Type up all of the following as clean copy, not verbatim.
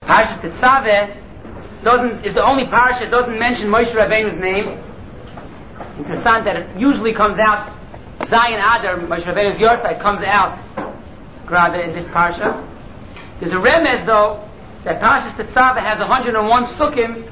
Parshas Tetzaveh is the only parsha that doesn't mention Moshe Rabbeinu's name. Interessant that it usually comes out Zayin Adar, Moshe Rabbeinu's Yortzeit comes out rather in this parsha. There's a remez though that Parshas Tetzaveh has 101 psukim,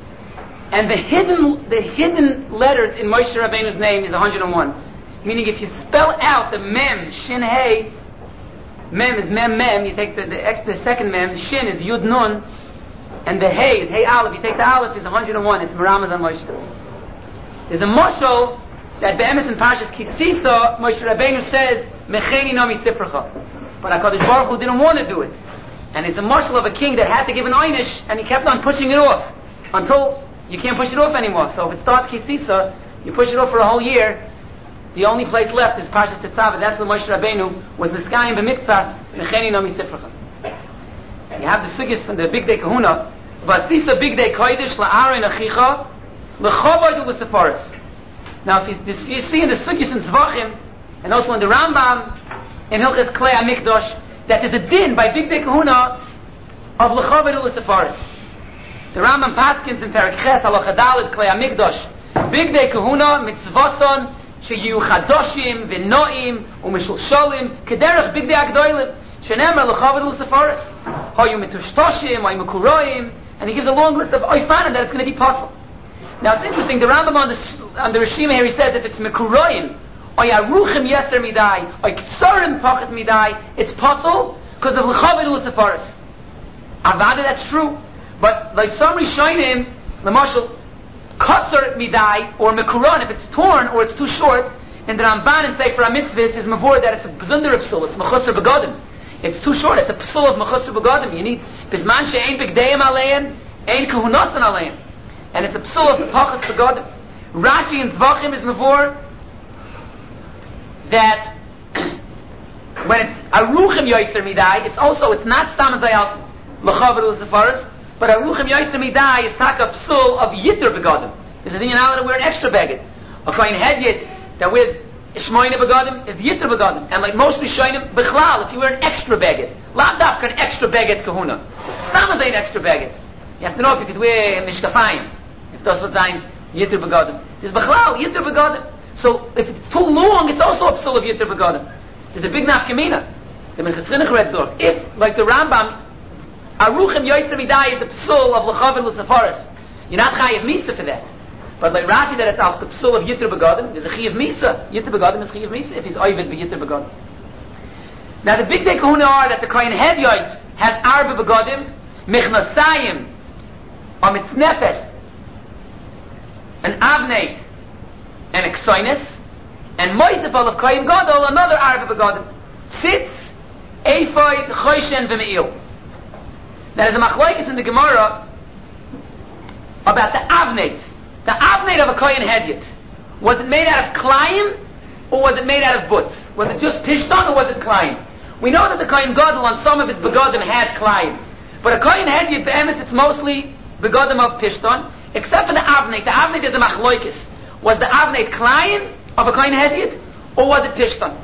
and the hidden letters in Moshe Rabbeinu's name is 101. Meaning if you spell out the mem, shin hey, mem is mem, you take the second mem, shin is yud nun, and the hey is hey aleph, you take the aleph is 101, it's Meramaz on Moshe. There's a moshel that be'emes in Parshas Kisisa, Moshe Rabbeinu says, Mecheni nami sifracha. But HaKadosh Baruch Hu didn't want to do it. And it's a moshel of a king that had to give an einish, and he kept on pushing it off, until you can't push it off anymore. So if it starts Kisisa, you push it off for a whole year, the only place left is Parshas Tetzaveh. That's when Moshe Rabbeinu was Niskayim b'miktzas, Mecheni nami sifracha. You have the sugis from the Big Day Kahuna, Vasisa Big Day Kodesh la'arein achicha, l'chovod u'l'sefaris. Now, if you see in the sugis in Zvachim, and also in the Rambam, in Hilchas Klei HaMikdash, that there's a din by Big Day Kahuna of l'chovod u'l'sefaris. The Rambam paskins in Perek Ches halacha daled Klei HaMikdash, Big Day Kahuna mitzvason sheyu chadoshim v'noim u'mishulsholim kederach Big Day Agdoilim shenemer l'chovod u'l'sefaris hayu mitushtoshim hayu mekuroim, and he gives a long list of oifanim that it's going to be possible. Now it's interesting, the Rambam on the Rishima here, he says if it's mekuroim or yaruchim yeser midai or k'tsorim pachas midai, it's possible because of l'chovod u'l'sefaris. Avada, that's true, but like some rishonim, l'mashal kotzer midai or mekuron, if it's torn or it's too short, and the Ramban in Sefer HaMitzvahs is mavur that it's a b'zunder psul, it's mechusar b'godim. It's too short, it's a psul of mechusar b'godim. You need bisman she'ein b'gdeim alein, ein kahunasan alein. And it's a psul of pachas b'godim. Rashi in Zvachim is mavur that when it's aruchim yoyser midai, it's not stam zayas l'chavod u'l'sefaris, but aruchim yoyser midai is taka psul of yitter b'godim. There's a thing in Allah to wear an extra baggage. A kohen hedyet that with shmoyne begadim is yitter begadim, and like most rishonim bichlal, if you wear an extra baguette, lav dafka an extra baguette kahuna. Stam is an extra baguette. You have to know if you could wear mishkafayim, if das would sein yitter begadim. There's bichlal yitter begadim. So if it's too long, it's also a psul of yitter begadim. There's a big nafkamina. The Minchas Chinuch reads though, if like the Rambam, aruchim yoytzer midai is the psul of l'chavod l'sefaris, you're not chayiv misa for that. But like Rashi that it's asked the psul of Yitter Begadim, there's a Chiyav Misa. Yitter Begadim is Chiyav Misa if he's Oivid be Yitter Begadim. Now the Big Day Kahuna are that the Kohen Hedyot has Arba Begadim, Michnasayim, or Mitznefes, an Avneit, and a Ksoinis, and Moisefal of Kohen Gadol, another Arba Begadim. Tzitz, Ephod, Choshen, V'me'il. Now there's a Machlokes in the Gemara about the Avneit. The avneit of a kohen hedyot, was it made out of klayim or was it made out of butz? Was it just pishton or was it klayim? We know that the kohen gadol on some of his begadim had klayim, but a kohen hedyot, the emes, it's mostly begadim of pishton, except for the avneit. The avneit is a machlokes. Was the avneit klayim of a kohen hedyot or was it pishton?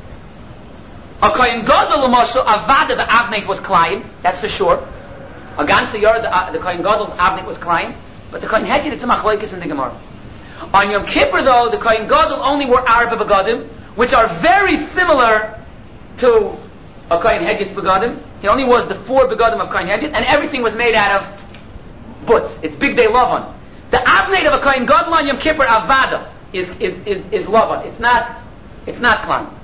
A kohen gadol l'moshel avada the avneit was klayim, that's for sure. A ganze yor the kohen gadol's avneit was klayim. But the Kohen Hedyot, it's a machlokes in the Gemara. On Yom Kippur though, the Kohen Gadol only wore Arba Begadim, which are very similar to a Kohen Hedyot's Begadim. He only was the 4 Begadim of Kohen Hedyot, and everything was made out of butz. It's Big Day Lavan. The Avneit of a Kohen Gadol on Yom Kippur, Avada, is Lavan. It's not Klan.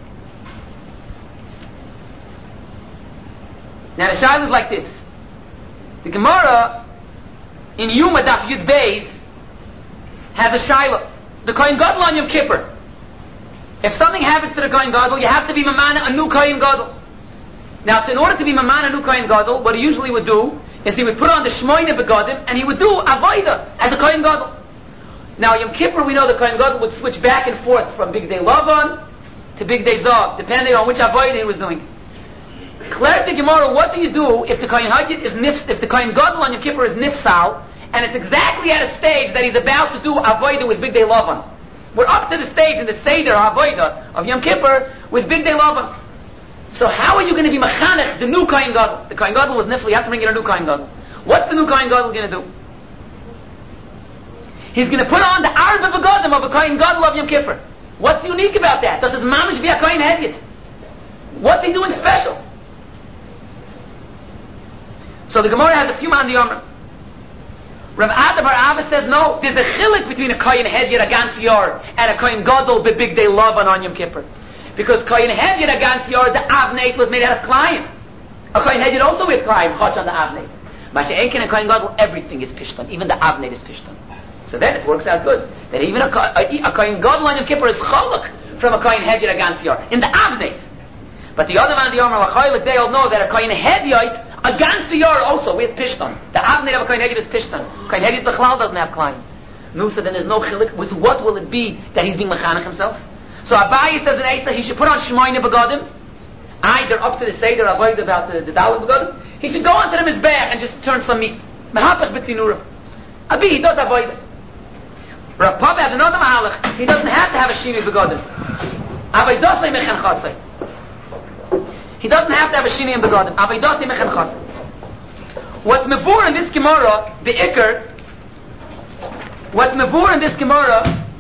Now the shayla is like this. The Gemara in Yuma Daf Yud Beis has a shayla. The Kohen Gadol on Yom Kippur. If something happens to the Kohen Gadol, you have to be mamana a new Kohen Gadol. Now, in order to be mamana a new Kohen Gadol, what he usually would do is he would put on the shmoyne begadim and he would do avoida as a Kohen Gadol. Now, Yom Kippur, we know the Kohen Gadol would switch back and forth from Big Day Lavan to Big Day Zav, depending on which avoida he was doing. Clarity Gemara, what do you do if the Kohen Hedyot is if the Kohen Gadol on Yom Kippur is nifsal, and it's exactly at a stage that he's about to do avodah with Big Day Lavan? We're up to the stage in the Seder avodah of Yom Kippur with Big Day Lavan. So how are you going to be mechanech the new Kohen Gadol? The Kohen Gadol was nifl, you have to bring in a new Kohen Gadol. What's the new Kohen Gadol going to do? He's going to put on the Arba Begadim of a Kohen Gadol of Yom Kippur. What's unique about that? Does his mamish be a Kohen Hedyot? What's he doing special? So the Gemara has a few man the Yomer. Rav Ada bar Ava says no, there's a chilik between a Kohen Hedyot, a Gans Yor, and a Kohen Gadol, the big day love on Yom Kippur. Because Kohen Hedyot, a Gans Yor, the Avneit was made out of Klayim. A Kohen Hedyot also is Klayim, Chosh on the Avneit. Masha'enkin and Kohen Gadol, everything is Pishtan, even the Avneit is Pishtan. So then it works out good. That even a Kohen Gadol on Yom Kippur is Chaluk from a Kohen Hedyot, a Gans Yor, in the Avneit. But the other man, the Yomer Lachaylik, they all know that a Kohen Hedyot, a Gans Yor also is Pishtan. The Avneit of a Kohen Hedyot is Pishtan. Kohen Hedyot Bechlal doesn't have Klayim. No, so then there's no chilik. With what will it be that he's being mechanech himself? So Abaye says in Eitzah, he should put on Shmoyne Begadim, either up to the Seder avoid about the Dalit Begadim. He should go onto the Mizbeach and just turn some meat. Mehapach b'tzinura. Abi, he does avoid it. Rav Papa has another mahalach. He doesn't have to have a Shini Begadim. Avaydosei mechen chasei. He doesn't have to have a Shini in Begadim. Avaydosei mechen chasei. What's mevur in this Gemara, the Iker, what's mevur in this Gemara,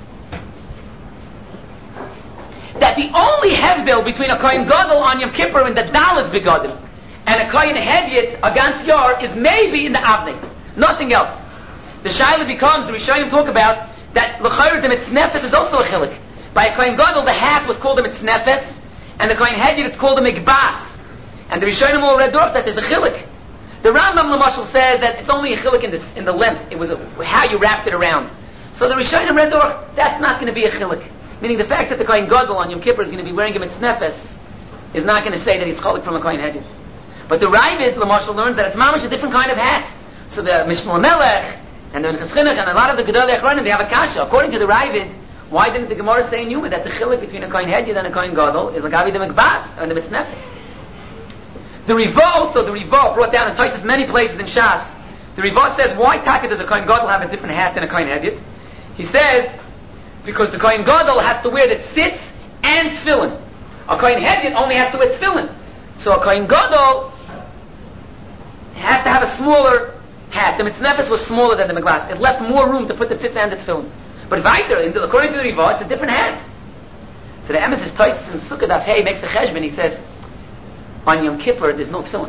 that the only hevdil between a Kohen Gadol on Yom Kippur and the Dalit Begadim and a Kohen Hedyot, a Gans Yor, is maybe in the Avnei. Nothing else. The Shaila becomes, the Rishonim talk about, that L'chayr the Mitznefes is also a chilik. By a Kohen Gadol, the hat was called a Mitznefes, and the Kohen Hedyot, it's called a Mikbas. And the Rishonim all read off that there's a chilik. The Rambam Lamashal says that it's only a chilik in the length. It was how you wrapped it around. So the Rishonim read off, that's not going to be a chilik. Meaning the fact that the Kohen Gadol on Yom Kippur is going to be wearing a Mitznefes is not going to say that he's chalik from a Kohen Hedyot. But the Ravid, Lamashal, learns that it's mamash a different kind of hat. So the Mishnah Melech and the Cheschinuch and a lot of the Gedolei Achronim, they have a kasha. According to the Ravid, why didn't the Gemara say in Yuma that the chilik between a Kohen Hedyot and a Kohen Gadol is like Avi the Mikbas and the Mitznefes? The Riva brought down in Tosfos many places in Shas. The Riva says, why taka does a Kohen Gadol have a different hat than a Kohen Hedyot? He says, because the Kohen Gadol has to wear the tzitz and tefillin. A Kohen Hedyot only has to wear tefillin. So a Kohen Gadol has to have a smaller hat. The Mitznefes was smaller than the Mikbas. It left more room to put the tzitz and the tefillin. But weiter, according to the Riva, it's a different hat. So the Emes is Tosfos in Sukkah Daf Hey makes a cheshbon. He says, on Yom Kippur there's no tefillin.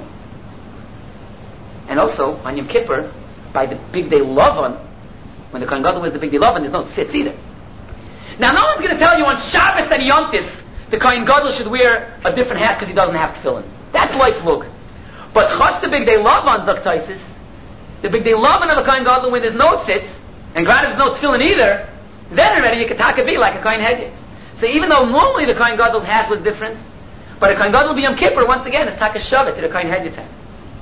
And also, on Yom Kippur, by the big day Lavan, when the Kohen Gadol wears the big day Lavan, there's no tzitz either. Now, no one's going to tell you on Shabbos and Yom Tif the Kohen Gadol should wear a different hat because he doesn't have tefillin. That's life look. But Chutz the big day Lavan, Zok Tosfos, the big day Lavan of a Kohen Gadol when there's no tzitz, and granted there's no tefillin either, then already you can taka be like a Kohen Hedyot. So even though normally the Kohen Gadol's hat was different, but a Kohen Gadol be Yom Kippur, once again, it's taka shavet to the Kohen Hedyot's hat.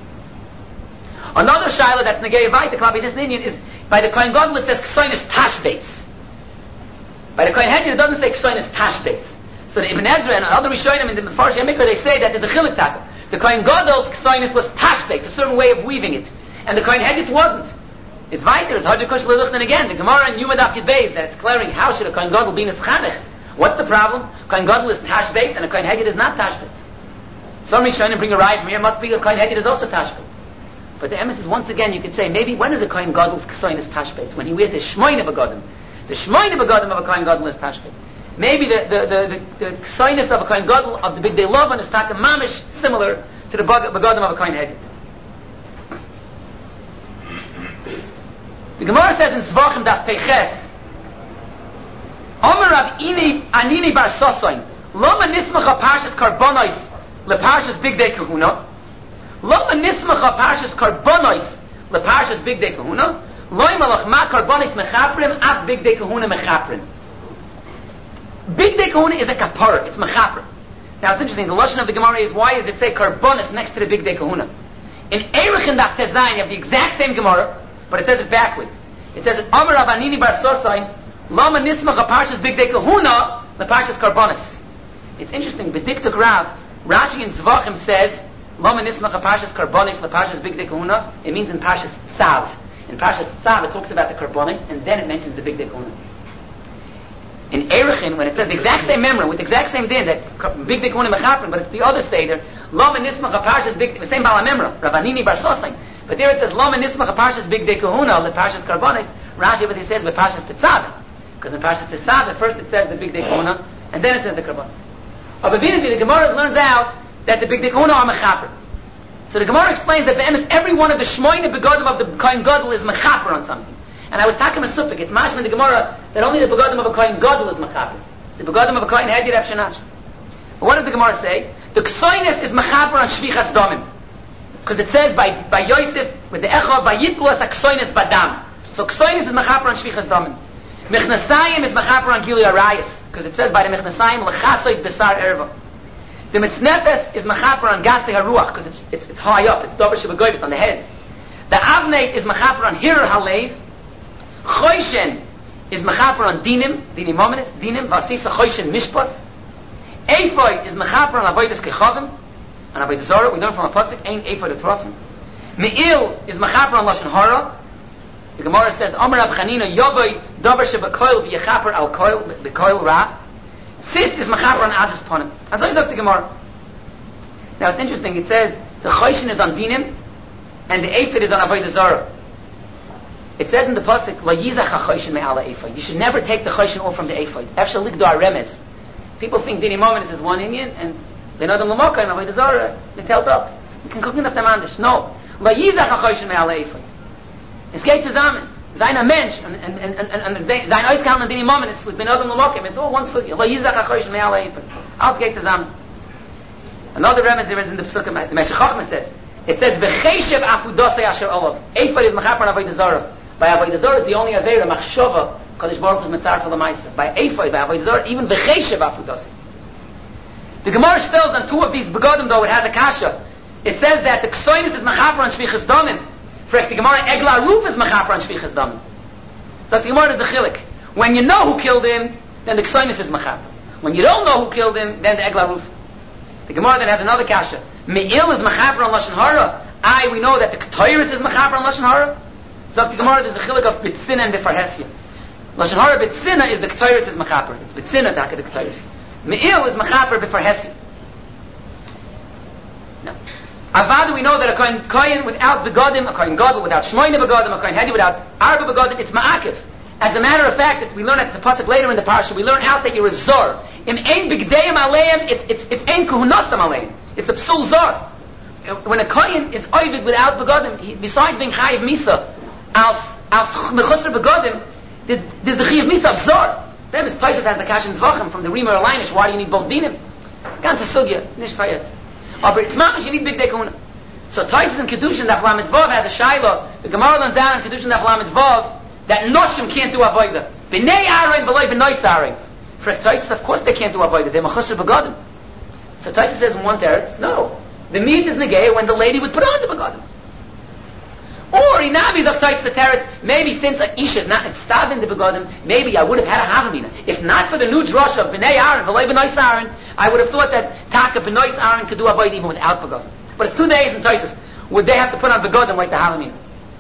Another shaila that's negei vayt, the Klabi this Indian, is by the Kohen Gadol it says Ksoinis Tashbeitz. By the Kohen Hedyot it doesn't say Ksoinis Tashbeitz. So the Ibn Ezra and other Rishonim in the Mefarshei Mikra, they say that there's a chilik taka. The Kohen Gadol's Ksoinis was Tashbeitz, a certain way of weaving it. And the Kohen Hedyot's wasn't. It's weiter, it's Hadja Kosh Leluchnan again. The Gemara in Yuma Daf Yud Beis, that's clearing how should a Kohen Gadol be Nischanech. What's the problem? Kohen Gadol is Tashbeitz and a Kohen Hedyot is not Tashbeitz. Some Rishonim bring a ride from here, must be a Kohen Hedyot is also Tashbeitz. But the emes is once again, you could say, maybe when is a Kohen Gadol's Ksoinis Tashbeitz? When he wears the Shmoyne Begadim. The Shmoyne Begadim of a Kohen Gadol is Tashbeitz. Maybe the Ksoinis of a Kohen Gadol of the Big Day Lavan is Taka Mamish, similar to the Begadim of a Kohen Hedyot. The Gemara says in Zvachim Daf Peiches, Omer Rav Anini Bar Sosoin, Loma Nismacha Parshas Karbonos LeParshas Big Day Kahuna, Loma Nismacha Parshas Karbonos LeParshas Big Day Kahuna, Loi Malach Ma Karbonos Mechaprim Af Big Day Kahuna Mechaprim. Big Day Kahuna is a kapara, it's Mechaprim. Now it's interesting, the lashon of the Gemara is, why does it say Karbonos next to the Big Day Kahuna? In Erech and Daf Tezayin you have the exact same Gemara, but it says it backwards. It says, Amar Rav Anini Bar Sosain, Lama Nismach Parshas Big Day Kahuna, the Parshas Karbonos. It's interesting, B'diktuk Rav, Rashi in Zvachim says, Lama Nismach Parshas Karbonos, the Parshas Big Day Kahuna, it means in Parshas Tzav. In Parshas Tzav it talks about the Karbonos, and then it mentions the Big Day Kahuna. In Erechin, when it says the exact same memra with the exact same din, that big day kahuna mechaper, but it's the other seder, Lama Nismach Parshas big, the same bala memra, Ravanini Bar Sosai. But there it says Lama Nismach Parshas big day kahuna, the Parshas Karbonis. Rashi, what he says with Parshas Tetzaveh, because in Parshas Tetzaveh first it says the big day kahuna, and then it says the Karbonis. But evidently the Gemara learns out that the big day kahuna are mechaper. So the Gemara explains that every one of the shmoyne begodim of the Kohen Gadol is mechaper on something. And I was talking a supik. It's mashma in the Gemara that only the begodim of a Kohen Gadol is mechaper. The begodim of a Kohen Hedyot have shenash. But what does the Gemara say? The ksoinus is mechaper on shvichas domim, because it says by Yosef with the echov by yitluas aksoinus badam. So ksoinus is mechaper on shvichas domim. Mechnasayim is mechaper on gilui arayis, because it says by the mechnasayim lechasois besar erva. The mitznefes is mechaper on gastei haruach, because it's high up. It's dover shebegoyv. It's on the head. The avneit is mechaper on hirer halev. Choishen is mechaper on dinim ominous, dinim, vasisa choishen mishpat. Ephod is mechaper on avodas kechavim, on avodas zara. We learn from a pasuk, ein ephod atrofim. Me'il is mechaper on lashon hara. The Gemara says, Omer Rab Chanina yovoi davar shebekoil v'yechaper al koil bekoil ra. Tzitz is mechaper on azis ponim. As I look the Gemara. Now it's interesting. It says the choishen is on dinim, and the ephod is on avodas zara. It says in the pasuk, "Lo yizach hachoishin me'ala ephod." You should never take the choishin off from the ephod. Efshal ligdo remez. People think dinim ominous is one Indian, and they know the lamoka and avodah zara. They tell up. You can cook enough mandish. No, lo yizach hachoishin me'ala ephod. Es geht zusammen. Sein a mensch and sein Ausgaben an dinim ominous with benodem lamoka. It's all one sugya. Lo yizach hachoishin me'ala ephod. Alles geht zusammen. Another remez there is in the psukim. The Meshech Chochmah says. It says v'cheishev afudosei asher olav. Ephod is mechaper on avodah zara. By avodah zara is the only avera machshava Kadosh Baruch Hu's mitzar for the ma'aser. By ephod, by avodah zara, even v'cheishev afudosei. The Gemara tells on two of these begodim though it has a kasha. It says that the ksoinus is mechaper on shvichas damim. For the Gemara egla roof is mechaper on shvichas damim. So the Gemara is the chilik. When you know who killed him, then the ksoinus is mechaper. When you don't know who killed him, then the egla roof. The Gemara then has another kasha. Me'il is mechaper on lashon hara. We know that the ketayris is mechaper on lashon hara. So the Gemara there's a chilik of bitzina and bifarhesia. Lashon hara bitzina is the ketayris is mechaper. It's bitzina daka the ketayris. Me'il is mechaper bifarhesia. Now, avada we know that a kohen without begodim, a kohen gadol without shmoyne begodim, a kohen hedi without arba begodim, it's ma'akiv. As a matter of fact, we learn at the pasuk later in the parsha, we learn out that you're a zor. In ein bigdeim aleim, it's ein kuhunosam aleim. It's a psul zor. When a kohen is oivid without begodim, besides being chayiv misa, als mechusar begodim, there's the chayiv misa of zor. Rebbe's Taisus has the kashin zvachim from the Rima Erleinish. Why do you need both dinim? Ganze sugya, nish fayet. But it's not you need big day kahuna. So Taisus in Kedushin Daf Lamed Vav has a shayla. The Gemara learns down in Kedushin Daf Lamed Vav that noshim can't do avodah. B'nei arein v'loy b'nois arein. For Taisus, of course they can't do avodah. They're mechusar begodim. So Taisus says in one teretz, no. The meat is negay when the lady would put on the begodim. Or Inabi's of Taisus teretz, maybe since Isha is not staving the begodim, maybe I would have had a havamina. If not for the new drush of b'nei arein v'loy b'nois arein, I would have thought that taka b'nois arein could do avodah even without begodim. But it's 2 days in Taisus. Would they have to put on begodim like the havamina?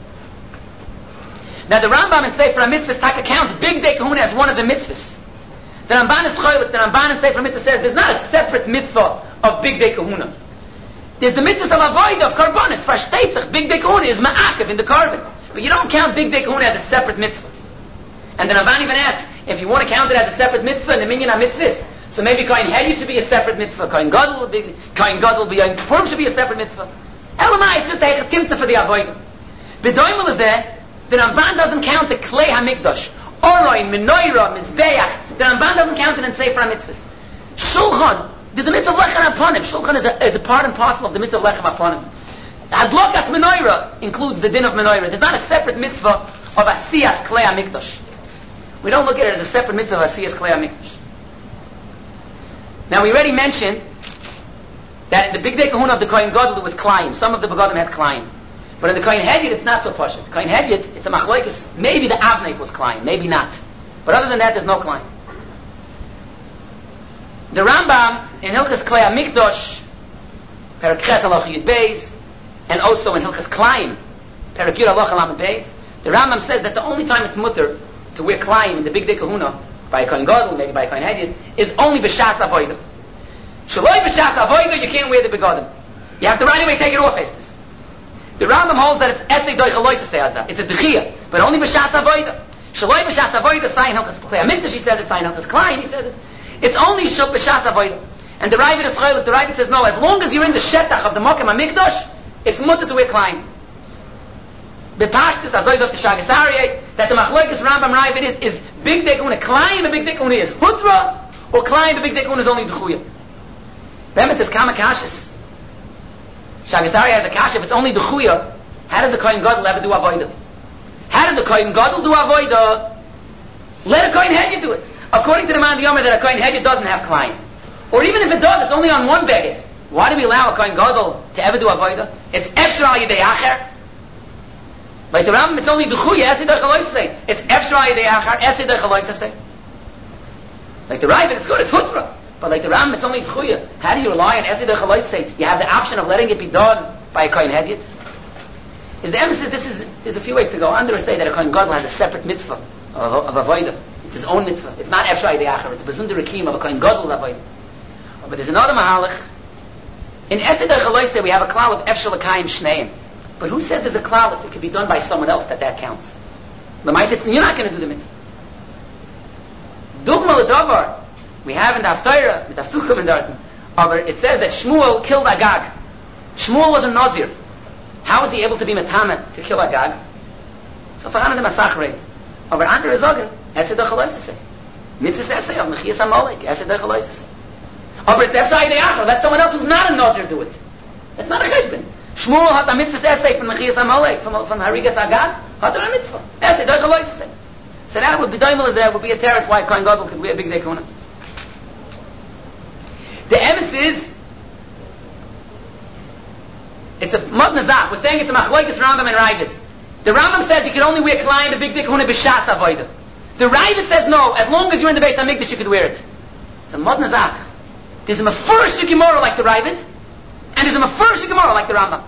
Now the Rambam in Sefer HaMitzvahs taka counts big day kahuna as one of the mitzvahs. The Ramban is choylek. The Ramban in Sefer HaMitzvahs says there's not a separate mitzvah of big day kahuna. There's the mitzvah of avodah of karbonis. Versteht big day kahuna is ma'akev in the carbon, but you don't count big day kahuna as a separate mitzvah. And the Ramban even asks if you want to count it as a separate mitzvah in the minyan mitzvahs. So maybe kohen hedi should be a separate mitzvah. Kohen gadol will be Yom Kippur should be a separate mitzvah. Elamai, it's just a hechat kimtzah for the avodah. B'doimel is there. The Ramban doesn't count the klei hamikdash, oroin, menorah, mizbeach. The Ramban doesn't count it in Sefer HaMitzvahs. Shulchan, there's a mitzvah of lechem aponim. Shulchan is a part and parcel of the mitzvah of lechem aponim. Hadlokas menorah includes the din of menorah. There's not a separate mitzvah of asiyas klei hamikdash. We don't look at it as a separate mitzvah of asiyas klei hamikdash. Now we already mentioned that in the big day kahuna of the kohen gadol there was klayim. Some of the begodim had klayim. But in the Kohen Hedyot, it's not so pashut. Kohen Hedyot, it's a machlokes. Maybe the Avneit was Klein, maybe not. But other than that, there's no Klein. The Rambam in Hilchas Klei HaMikdash, Perek Ches Halacha Yud Beis, and also in Hilchas Klein, Perek Yud Halacha Lamed Beis, the Rambam says that the only time it's mutter to wear Klein in the Big Day Kahuna by a Kohen Gadol, maybe by a Kohen Hedyot, is only b'shas avodah. Shaloi b'shas avodah, you can't wear the begadim. You have to right away take it off. The Rambam holds that it's esei doich aloisa se'azah. It's a dechia, but only b'shas avodah. Shaloi b'shas avodah, sayin hilchas klei hamikdash, he says it, sayin hilchas klein, he says it. It's only b'shas avodah. And the Ravid is chaylik, the Ravid says no, as long as you're in the shetach of the Mokem HaMikdash, it's mutter to wear klein. The pashtus, azoy zot the Shagas Aryeh, that the machlokes Rambam Ravid is big dekuna klein, the big dekuna is hutra, or klein, the big dekuna is only dechuya. Then it says kama kashis. Shagas Aryeh has a kash, if it's only dechuya, how does the Kohen Gadol ever do avodah? How does a Kohen Gadol do avodah? Let a Kohen Hedyot do it. According to the Man Yomer, that a Kohen Hedyot doesn't have klein. Or even if it does, it's only on one beged. Why do we allow a Kohen Gadol to ever do avodah? It's efshar al yedei acher. Like the Rambam, it's only duchuya, esei derech aloisei. It's efshar al yedei acher, esei derech aloisei. Like the Ravid, it's good, it's hutra. But like the Rambam, it's only duchuya. How do you rely on esei derech aloisei? You have the option of letting it be done by a Kohen Hedyot. Is the emphasis, there's a few ways to go under or say that a Kohen Gadol has a separate mitzvah of avodah. It's his own mitzvah. It's not efshar al yedei acher. It's a bezunder rekim of a Kohen Gadol's avodah. But there's another mahalach. In esei derech aloisei, we have a klal of efshar l'kayim shneim. But who says there's a klal that it could be done by someone else that counts? L'maaseh, you're not going to do the mitzvah. Dugma l'davar, we have in the Haftarah, the Haftuchim in Darton, it says that Shmuel killed Agag. Shmuel was a Nazir. How was he able to be metame to kill Agag? So for Hanan the Masachrei, over under his organ, esei derech aloisei. Mitzvah esei of Mechias HaMolek, esei derech aloisei. Over that's why they are. Let someone else who's not a Nazir do it. That's not a cheshbon. Shmuel had a mitzvah essay from Mechias HaMolek, from Harigas Agag, had a mitzvah. Essay, derech aloisei. So that would be doimel as there would be a teretz why Kohen Gadol could wear a big dekuna. The emes is, it's a modnazah. We're saying it's a machlokes Rambam and Ravid. The Rambam says you can only wear klein a big dekuna b'shas avodah. The Ravid says no, as long as you're in the Beis HaMikdash you could wear it. It's a modnazah. There's a mefurish Gemara like the Ravid, and there's a mefurish Gemara like the Rambam.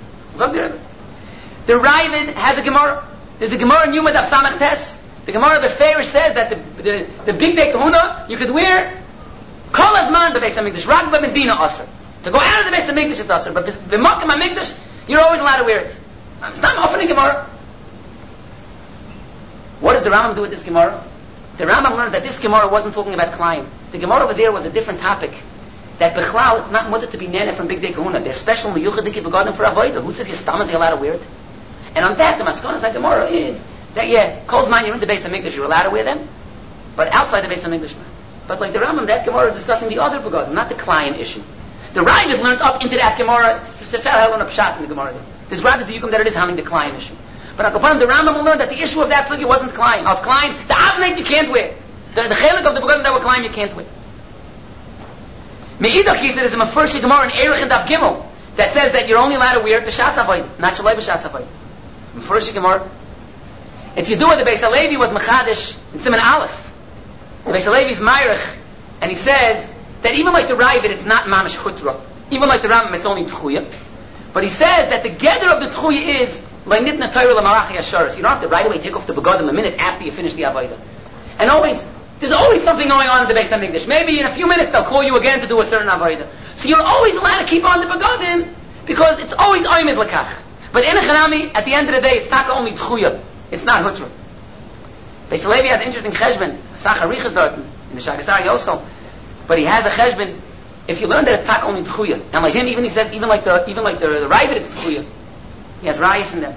The Ravid has a Gemara. There's a Gemara in Yuma Daf Samach Tes. The Gemara of the Farish says that the big day kahuna you could wear kol azman the Beis HaMikdash, ragba medina asr. To go out of the Beis HaMikdash it's asr, but the Mokem HaMikdash you're always allowed to wear it. It's not often a Gemara. What does the Rambam do with this Gemara? The Rambam learns that this Gemara wasn't talking about Klein. The Gemara over there was a different topic. That Bechlal, it's not mutter to be nene from Big Day Kahuna. There's special miyuchadiki begadim for avodah. Who says your stomach is allowed to wear it? And on that, the Maskonas like Gemara is that Kol Zman you're in the Beis HaMikdash, you're allowed to wear them, but outside the Beis HaMikdash. But like the Rambam, that Gemara is discussing the other begadim, not the Klein issue. The Ravid learned up into that Gemara. Shachar a pshat in the Gemara. There's rather the Yukum that it is handling the Klein issue. But Akapanim, the Rambam will learn that the issue of that sugi wasn't Klein. As Klein, the Avneit you can't wear. The chelik of the begadim that were Klein you can't wear. Me'idach he said is a mefurish Gemara in Erech and Daf Gimel that says that you're only allowed to wear b'shas avodah, not shaloi b'shas avodah. Mefurish Gemara. It's Yedua the Beis HaLevi was mechadish in Siman Aleph. The Beis HaLevi's Meirich, and he says that even like the Ravid it's not mamish chutra. Even like the Rambam it's only tchuya. But he says that the gather of the tchuya is like nitna Torah l'malachi asharis. You don't have to right away take off the begadim a minute after you finish the avodah. And there's always something going on in the Beis HaMikdash. Maybe in a few minutes they'll call you again to do a certain avodah. So you're always allowed to keep on the begadim because it's always oimid l'kach. But in a chanami, at the end of the day, it's not only tchuya. It's not hutra. Beis HaLevi has an interesting cheshbon. Sacharichas dort in the Shagas Aryeh also. But he has a cheshbon. If you learn that it's not only tchuya, and like him, even he says, even like the Ravid, it's tchuya. He has rayas in there.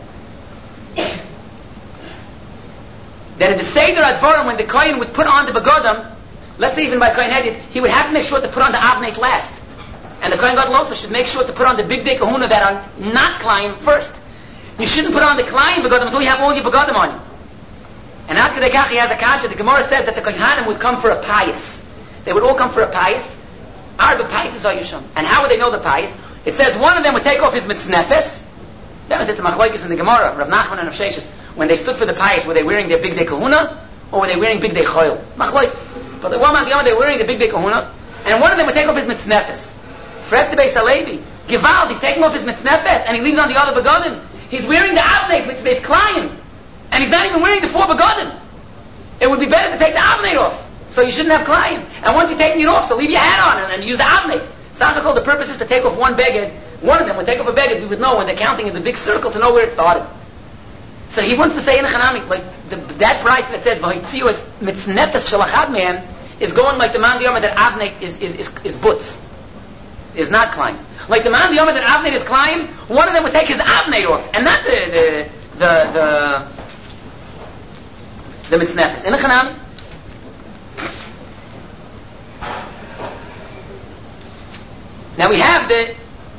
That in the Seder Advarim, when the Kohen would put on the begadim, let's say even by Kohen Hedyot, he would have to make sure to put on the Avneit last. And the Kohen Gadol also should make sure to put on the big day kahuna that are not Klein first. You shouldn't put on the Klein begadim until you have all your begadim on you. And after the Kach, he has a kasha. The Gemara says that the Kohanim would come for a pious. They would all come for a pious. Arba pious are Yusham. And how would they know the pious? It says one of them would take off his mitznefes. That was it's a machlokes in the Gemara, Rav Nachman and Rav Sheshes. When they stood for the pious, were they wearing their big day kahuna, or were they wearing big day choil? Machlokes. But the one man, they were wearing the big day kahuna, and one of them would take off his mitznefes. Fret the Beis HaLevi, Givald, he's taking off his mitznefes, and he leaves on the other begadim. He's wearing the avneit, which is Klein, and he's not even wearing the 4 begadim. It would be better to take the avneit off. So you shouldn't have Klayim. And once you're taking it off, so leave your hat on and use the Avnik. Sachakol, the purpose is to take off one beged. One of them would take off a beged, we would know when they're counting in the big circle to know where it started. So he wants to say in Hanami, like that price that says V'hoitziu is mitznefes shalachad man is going like the man diyama that Avnik is butz, is not Klayim. Like the man diyama that Avnik is Klayim, one of them would take his Avnik off, and not the mitznefes. In Hanami. Now we have the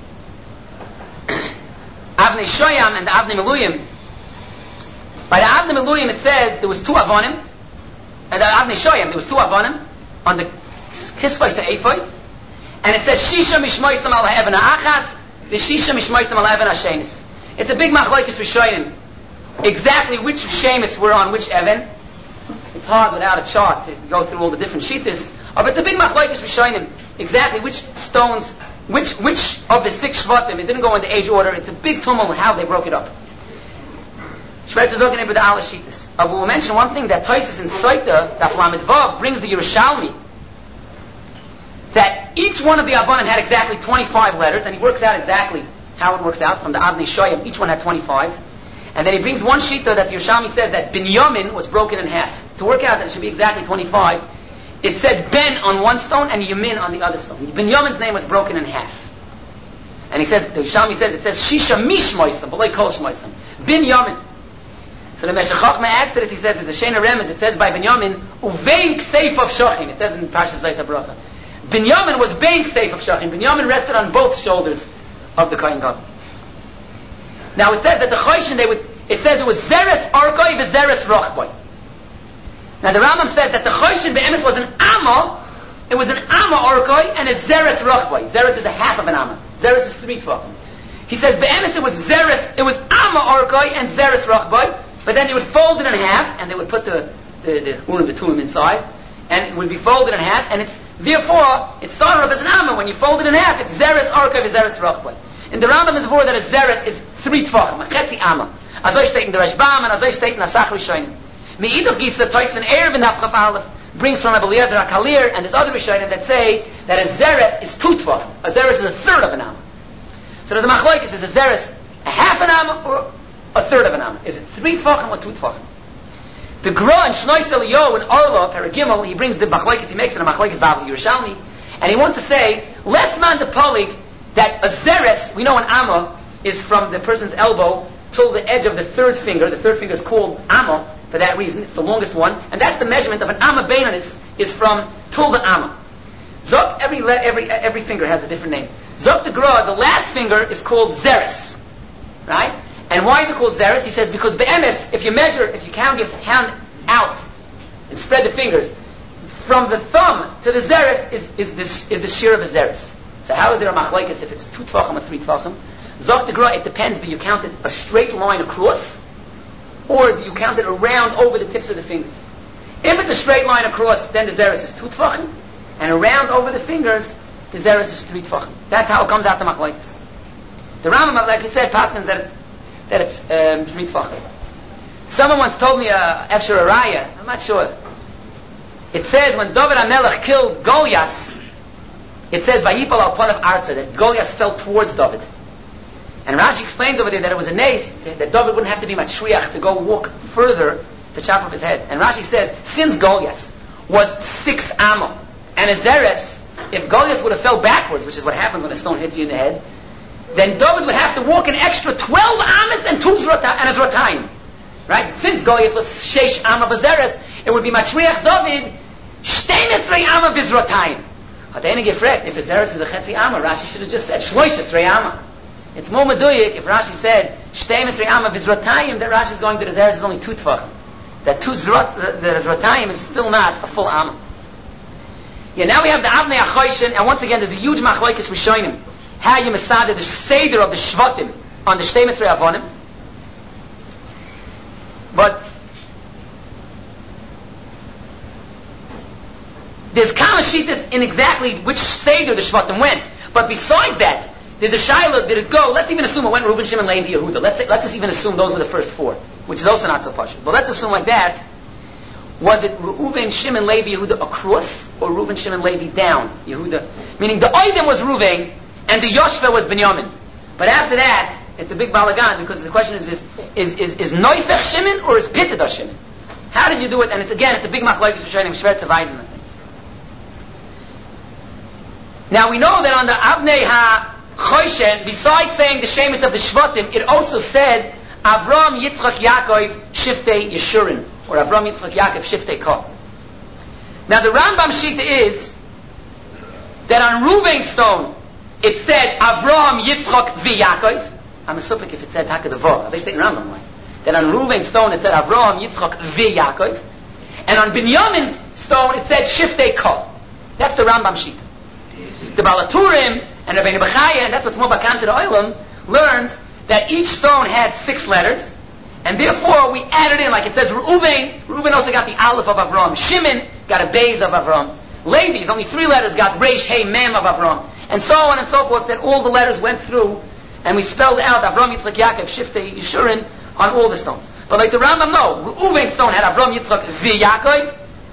Avnei Shoyam and the Avnei Meluyim. By the Avnei Meluyim it says there was two Avonim, and the Avnei Shoyam there was two Avonim on the Kisvay Se'efoy, and it says Shisha Mishmoisam al Ha'evan Ha'achas, the Shisha Mishmoisam al Ha'evan Ha'shenis. It's a big machlokes Rishonim. Exactly which shemis were on which Evan. It's hard without a chart to go through all the different shittas. But it's a big machlokes Rishonim. Exactly which stones, which of the 6 shvatim. It didn't go in the age order. It's a big tumult how they broke it up. Shvetz is looking at the Allah shittas. I will mention one thing that Taisus in Saita, Daf Lamed Vav, brings the Yerushalmi. That each one of the Abanim had exactly 25 letters, and he works out exactly how it works out from the Avnei Shoyam. Each one had 25. And then he brings one shita that the Yerushalmi says that Binyamin was broken in half. To work out that it should be exactly 25, it said Ben on one stone and Yamin on the other stone. Binyamin's name was broken in half. And he says, the Yerushalmi says, it says Shisha Mish Moisam, but like Kol Shmoisam. Binyamin. So the Meshech Chochmah adds to this, he says, there's a Shena Remez, it says by Binyamin, Uvein Kseif of Shochim. It says in Parashat Zayis HaBracha. Binyamin was Bein Kseif of Shochim. Binyamin rested on both shoulders of the Kohen Gadol. Now it says that the Choshen, it says it was Zeres Arkoi v'Zeres Rochboi. Now the Rambam says that the Choshen be'emes was an Amma, it was an Amma Arkoi and a Zeres Rochboi. Zeres is a half of an Amma. Zeres is 3 tefachim. He says be'emes it was Zeres, it was Amma Arkoi and Zeres Rochboi, but then they would fold it in half and they would put the Urim V'Tumim inside, and it would be folded in half, and it's, therefore, it started off as an Amma. When you fold it in half, it's Zeres Arkoi v'Zeres Rochboi. In the Rambam is a word that a Zeres is 3 tefachim, a Chetzi Amma. Azoi steht in the Rashbam, and Azoi steht in Asach Rishonim. Me'iduch Gisa, Toysen Erev in Daf Chaf Aleph, brings from Rabbi Eliezer HaKalir, and there's other Rishonim that say that a Zeres is 2 tefachim. A Zeres is a third of an Amma. So the Machlokes is a Zeres a half an Amma or a third of an Amma? Is it 3 tefachim or 2 tefachim? The Gra and Shnois Eliyahu in Orla, Paragimel, he brings the Machlokes, he makes it a Machlokes Babel Yerushalmi, and he wants to say, less man the Polig, that a Zeres, we know an Amma, is from the person's elbow till the edge of the third finger. The third finger is called Amma for that reason. It's the longest one, and that's the measurement of an Amma Beinonis is from till the Amma. Zok, every finger has a different name. Zok the Gra, the last finger is called Zeres, right? And why is it called Zeres? He says because be'emes, if you count your hand out and spread the fingers, from the thumb to the Zeres is the shear of a Zeres. So how is there a machlokes if it's 2 tefachim or 3 tefachim? Zok the Gra, it depends, but you count it a straight line across, or you count it around over the tips of the fingers. If it's a straight line across, then the Zeres is 2 tefachim, and around over the fingers, the Zeres is 3 tefachim. That's how it comes out to machlokes. The Rambam, like we said, paskins that it's 3 tefachim. Someone once told me Efshar Araya, I'm not sure. It says when David HaMelech killed Goliath, it says Vayipal al Panav Arza, that Goliath fell towards David. And Rashi explains over there that it was a nace, that David wouldn't have to be Matshriach to go walk further to chop off his head. And Rashi says, since Goliath was 6 Amma, and a Zeres, if Goliath would have fell backwards, which is what happens when a stone hits you in the head, then David would have to walk an extra 12 Amas and 2 Zratayim. Right? Since Goliath was 6 Amma Bazeres, it would be Matshriach David, 12 Amma Bizratayim. But then if a Zeres is a Chetzi Amma, Rashi should have just said Shloishes Rei Amma. It's more meduyik if Rashi said Shteimes Rei Amma Vizratayim, that Rashi is going to the Zeres is only 2 tefachim. That 2 Zratayim is still not a full Amma. Yeah, now we have the Avnei HaChoshen, and once again there's a huge machlokes Rishonim. How you masada the Seder of the Shvatim on the Shteimes Rei Avonim. But there's kama shittas in exactly which Seder the Shvatim went. But besides that, there's a Shiloh, did it go? Let's even assume it went Reuben, Shimon, Levi, Yehuda. Let's just even assume those were the first 4, which is also not so pashut. But let's assume like that. Was it Reuven, Shimon, Levi, Yehuda across, or Reuven, Shimon, Levi down? Yehuda, meaning the Oidim was Reuven and the Yoshva was Binyamin. But after that, it's a big balagan, because the question is Neufech Shimon or is Pitted Shimon? How did you do it? And it's a big machlokes for Shainim Shver Tzavayzen. Now we know that on the Avnei HaChoshen, besides saying the Shemus of the Shvatim, it also said Avram, Yitzchak, Yaakov, Shiftei Yeshurin, or Avram, Yitzchak, Yaakov, Shiftei Kol. Now the Rambam Shita is that on Reuven's stone it said Avram, Yitzchak, V'Yaakov. I'm a supik if it said Hakadavah, as I say in Rambam wise. That on Reuven's stone it said Avram, Yitzchak, V'Yaakov. And on Binyamin's stone it said Shiftei Kol. That's the Rambam Shita. The Balaturim and Rabbeinu Bechaya, and that's what's more bakam to the Olam, learns that each stone had 6 letters, and therefore we added in, like it says Reuven also got the Aleph of Avram, Shimon got a Beis of Avram, Levi's only 3 letters got Reish, Hey, Mem of Avram, and so on and so forth, that all the letters went through, and we spelled out Avram, Yitzchak, Yaakov, Shiftei, Yeshurin on all the stones. But like the Rambam, no, Reuven's stone had Avram, Yitzchak, V'Yaakov,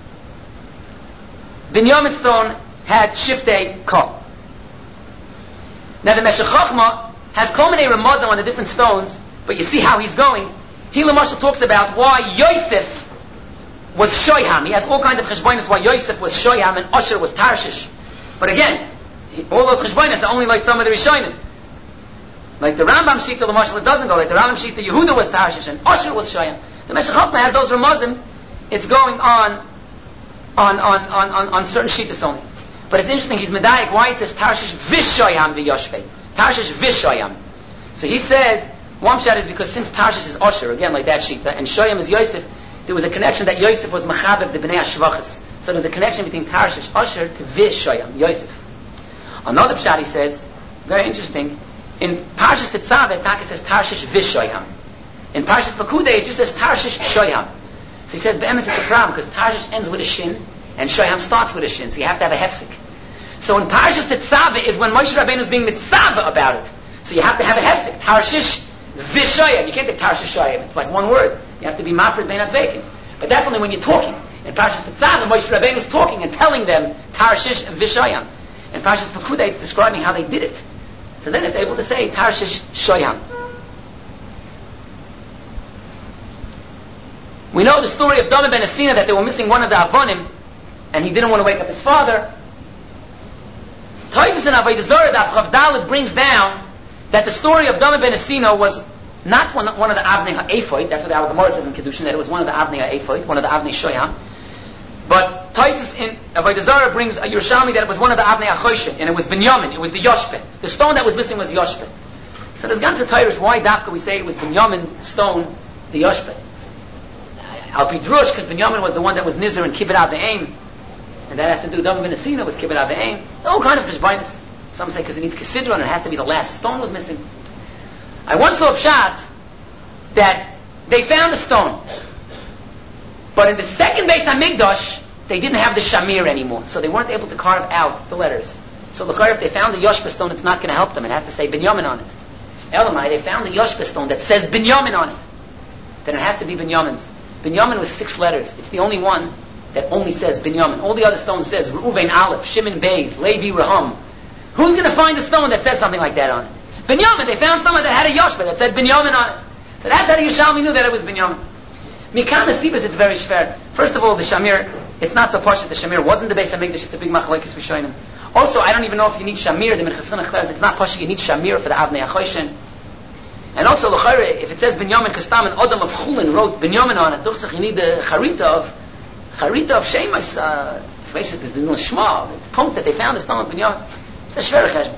Binyamin's stone had Shiftei Kol. Now the Meshech Chochmah has kol minei ramazim on the different stones, but you see how he's going. He Lamashal talks about why Yosef was Shoyham. He has all kinds of cheshbonos why Yosef was Shoyham and Asher was Tarshish. But again, all those cheshbonos are only like some of the Rishonim. Like the Rambam Shita Lamashal, it doesn't go. Like the Rambam Shita, Yehuda was Tarshish and Asher was Shoyham. The Meshech Chochmah has those ramazim. It's going on certain shitas only. But it's interesting, he's medayik why it says Tarshish Vishoyam v'Yoshvei. Tarshish Vishoyam. So he says, one shot is because since Tarshish is Osher, again like that shita, and Shoyam is Yosef, there was a connection that Yosef was Machabev the Bnei HaShvachas. So there's a connection between Tarshish Osher to Vishoyam, Yosef. Another pshat he says, very interesting, in Parshas Tetzaveh, Taka says Tarshish Vishoyam. In Parshas Pekudei, it just says Tarshish Shoyam. So he says, Be'emes it's a problem, because Tarshish ends with a shin, and Shoyam starts with a shin, so you have to have a hefsek. So in Parshas Tetzaveh is when Moshe Rabbeinu is being mitzaveh about it. So you have to have a hefsek. Tarshish Vishoyam. You can't say Tarshish Shoyam. It's like one word. You have to be mafred beinat veikin. But that's only when you're talking. In Parshas Tetzaveh, Moshe Rabbeinu is talking and telling them Tarshish Vishoyam. In Parshas Pekudei, it's describing how they did it. So then it's able to say Tarshish Shoyam. We know the story of David ben Asina, that they were missing one of the Avonim, and he didn't want to wake up his father. Taisus in Avodah Zarah, the Avchav brings down that the story of David ben Asina was not one of the Avnei HaEphod. That's what the Gemara says in Kedushin, that it was one of the Avnei HaEphod, one of the Avnei Shoyam. But Taisus in Avodah Zarah brings a Yerushalmi that it was one of the Avnei HaChoshen, and it was Binyamin, it was the Yoshpeh. The stone that was missing was Yoshpeh. So there's ganze Tyrus, why Dafka we say it was Binyamin's stone, the Yoshpeh. Al Pidrush, because Binyamin was the one that was Nizar and Kibbut Aveim, and that has to do with David ben Asina was Kibbut Aveim. All kind of fishbainis. Some say because it needs Kisidron, it has to be the last stone was missing. I once saw a pshat that they found a stone, but in the second Beis HaMikdash they didn't have the Shamir anymore, so they weren't able to carve out the letters. So if they found the Yoshpeh stone, it's not going to help them. It has to say Binyamin on it. Elamai, they found the Yoshpeh stone that says Binyamin on it. Then it has to be Binyamin's. Binyamin was 6 letters. It's the only one that only says Binyamin. All the other stones says Reuven Aleph, Shimon Beis, Levi Raham. Who's going to find a stone that says something like that on it? Binyamin. They found someone that had a Yoshpeh that said Binyamin on it. So that's how the Yerushalmi knew that it was Binyamin. Mikan Asibas, it's very shver. First of all, the Shamir, it's not so posh that the Shamir wasn't the Beis HaMikdash. It's a big machlokes Rishonim. Also, I don't even know if you need Shamir. The Minchas Chinuch, it's not posh. You need Shamir for the Avnei HaChoshen. And also, if it says Binyamin Kastam, and Adam of Chulin wrote Binyamin on it, you need the Charita of Shemas. If is the little Shema, the point that they found the stone of Binyamin. It's a shver cheshbon.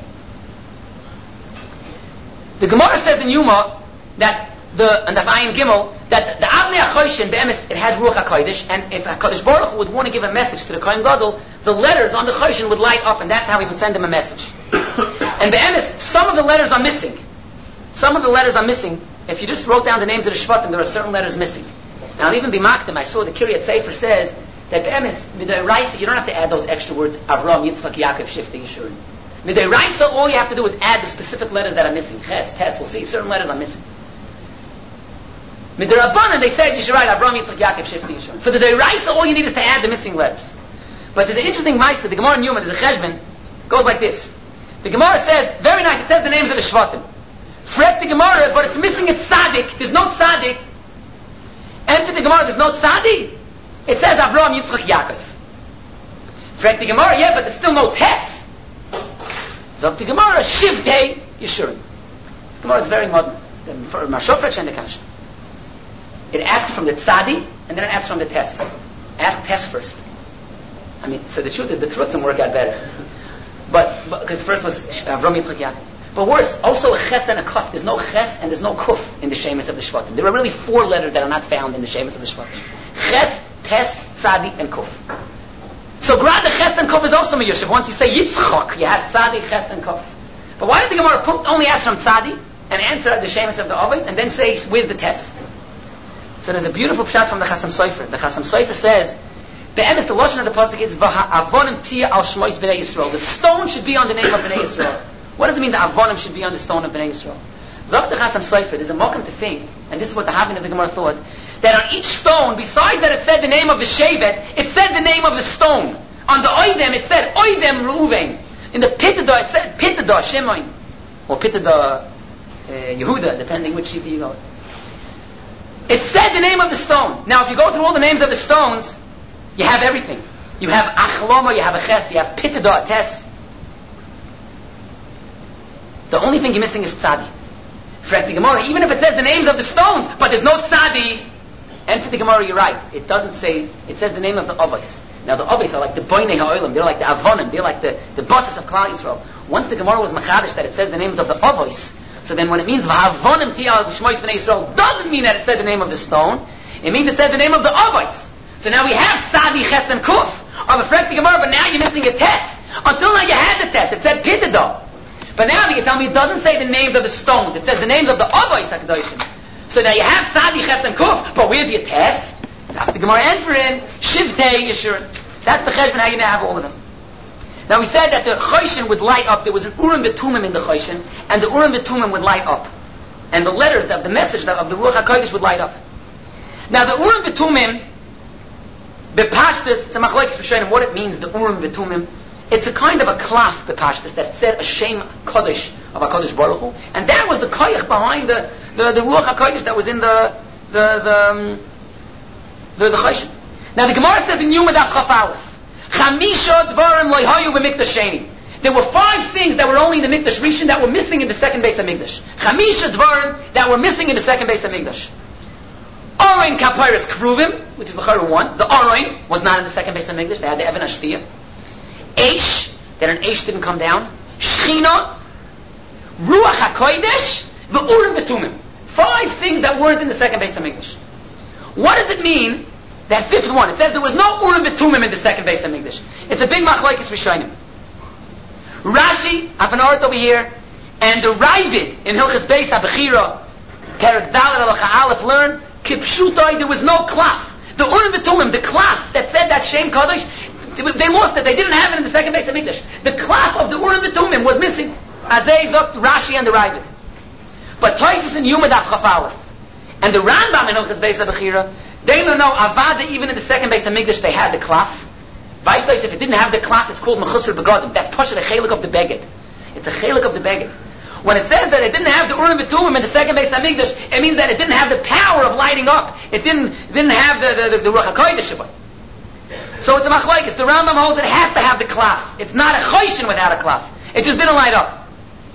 The Gemara says in Yuma that and the Ayin Gimel, that the Avnei HaChoshen, be'emes, it had Ruach HaKodesh, and if HaKadosh Baruch Hu would want to give a message to the Kohen Gadol, the letters on the Choshen would light up, and that's how he would send him a message. And be'emes, some of the letters are missing. If you just wrote down the names of the Shvatim, there are certain letters missing. Now, I'll even be Makdim. I saw the Kiryat Sefer says that be'emes, Midei Raisa, you don't have to add those extra words, Avram, Yitzchak, Yaakov, Shiftei, Yeshurin. Midei Raisa, all you have to do is add the specific letters that are missing. Ches, Tes, we'll see, certain letters are missing. With the Rabbanan, they said you should write Avraham, Yitzchak, Yaakov, Shifti, Yishur. For the Deiraisa, all you need is to add the missing letters. But there's an interesting Maisa, the Gemara in Yuma, there's a Cheshbon, goes like this. The Gemara says, very nice, it says the names of the Shvatim. Fret the Gemara, but it's missing its Tzaddik. There's no Tzaddik. Enter the Gemara, there's no Tzaddik. It says Avraham, Yitzchak, Yaakov. Fret the Gemara, yeah, but there's still no Tess. Zok the Gemara, Shivtei, Yeshurun. The Gemara is very modern. For Mashofrech and the Kasha. It asks from the Tzadi, and then it asks from the Tess. Ask Tess first. I mean, so the truth is the Terutzim work out better. But because first was Avraham, Yitzchak, Yaakov. But worse, also a Ches and a Kuf. There's no Ches and there's no Kuf in the Shemus of the Shvatim. There are really 4 letters that are not found in the Shemus of the Shvatim. Ches, Tess, Tzadi, and Kuf. So Grad the Ches and Kuf is also Meyushav. Once you say Yitzchak, you have Tzadi, Ches, and Kuf. But why did the Gemara only ask from Tzadi and answer the Shemus of the Avos and then say with the Tess? So there's a beautiful pshat from the Chasam Sofer. The Chasam Sofer says, the lashon of the pasuk is Avonim tia al shmois b'nei Yisrael. The stone should be on the name of b'nei Yisrael. What does it mean the Avonim should be on the stone of b'nei Yisrael? Zok the Chasam Sofer, there's a mokum to think, and this is what the Havin of the Gemara thought, that on each stone, besides that it said the name of the Shevet, it said the name of the stone. On the Oidem, it said Oidem Reuven. In the Pittada, it said Pittada Shimon, or Pittada Yehuda, depending which sheet you go with. It said the name of the stone. Now, if you go through all the names of the stones, you have everything. You have Achloma, you have a Ches, you have Pittada, Tes. The only thing you're missing is Tzadi. Fret the Gemara, even if it says the names of the stones, but there's no Tzadi, enter the Gemara, you're right. It doesn't say, it says the name of the Avos. Now, the Avos are like the Boinei HaOlam, they're like the Avonim, they're like the bosses of Klal Yisrael. Once the Gemara was Machadish that it says the names of the Avos, so then when it means V'havonim tiyal b'shmois b'nei Yisrael, doesn't mean that it said the name of the stone. It means it said the name of the Avos. So now we have Tzadi, Ches, and Kuf of a Frek the Gemara, but now you're missing a Tess. Until now you had the Tess. It said Pittada. But now you tell me it doesn't say the names of the stones. It says the names of the Avos HaKadoshim. So now you have Tzadi, Ches, and Kuf, but where's your Tess? After the Gemara enter in, Shivtei Yeshurun. That's the Cheshbon, how you now have all of them. Now we said that the Choshen would light up. There was an Urim B'tumim in the Choshen, and the Urim B'tumim would light up. And the letters of the message of the Ruach HaKodesh would light up. Now the Urim B'tumim, B'pashtis, it's a machlokes Rishonim, what it means, the Urim B'tumim. It's a kind of a klaf B'pashtis that said a Shem Kodesh of HaKodesh Baruch Hu. And that was the koyach behind the Ruach HaKodesh that was in the Choshen. Now the Gemara says in Yuma Daf Chaf Aleph, Chamisha dvarim lo hayu b'mikdash sheni. There were 5 things that were only in the Mikdash Rishon that were missing in the second base of Mikdash. Chamisha dvarim that were missing in the second base of Mikdash. Aroin kapiris kruvim, which is the Chayru 1. The Aroin was not in the second base of Mikdash. They had the Even Hashtiyah. Eish, that an Eish didn't come down. Shechina, Ruach HaKodesh, the Urim B'tumim. 5 things that weren't in the second base of Mikdash. What does it mean? That 5th one, it says there was no Urim B'tumim in the second base of Mikdash. It's a big machlokes Rishonim. Rashi, half an hour over here, and the Ravid in Hilchas Beis HaBechira, Perek Dalet Halacha Aleph, learn Kipshutai, there was no klaf. The Urim B'tumim, the klaf that said that Shem Kodesh, they lost it. They didn't have it in the second base of Mikdash. The klaf of the Urim B'tumim was missing. Azay Zok, Rashi, and the Ravid. But Tosfos in Yuma Daf Chaf Aleph, and the Rambam in Hilchas Beis HaBechira, they don't know, Avada, even in the second base of Mikdash, they had the klaf. Vice versa, if it didn't have the klaf, it's called Mechusar Begodim. That's Pasha, the chelik of the beged. It's a chelik of the beged. When it says that it didn't have the Urim B'tumim in the second base of Mikdash, it means that it didn't have the power of lighting up. It didn't have the Ruach HaKodesh. So it's a machlokes. The Rambam holds it has to have the klaf. It's not a choshen without a klaf. It just didn't light up.